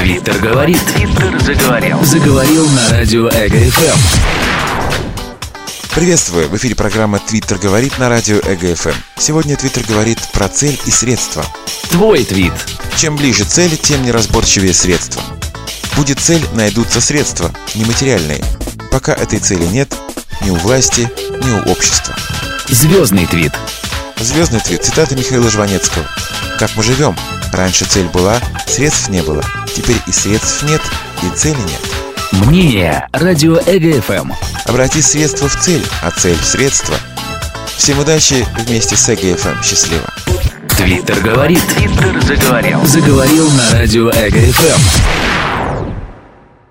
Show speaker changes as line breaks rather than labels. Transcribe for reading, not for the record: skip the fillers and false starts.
Твиттер говорит.
Твиттер заговорил.
Заговорил на радио Эго-ФМ.
Приветствую! В эфире программа «Твиттер говорит» на радио Эго-ФМ. Сегодня Твиттер говорит про цель и средства.
Твой твит.
Чем ближе цель, тем неразборчивее средства. Будет цель, найдутся средства, нематериальные. Пока этой цели нет ни у власти, ни у общества.
Звездный твит.
Звездный твит. Цитата Михаила Жванецкого. «Как мы живем? Раньше цель была, средств не было. Теперь и средств нет, и цели нет».
Мнение. Радио Эго-ФМ.
Обрати средства в цель, а цель в средства. Всем удачи, вместе с Эго-ФМ. Счастливо.
Твиттер говорит.
Твиттер заговорил.
Заговорил на радио Эго-ФМ.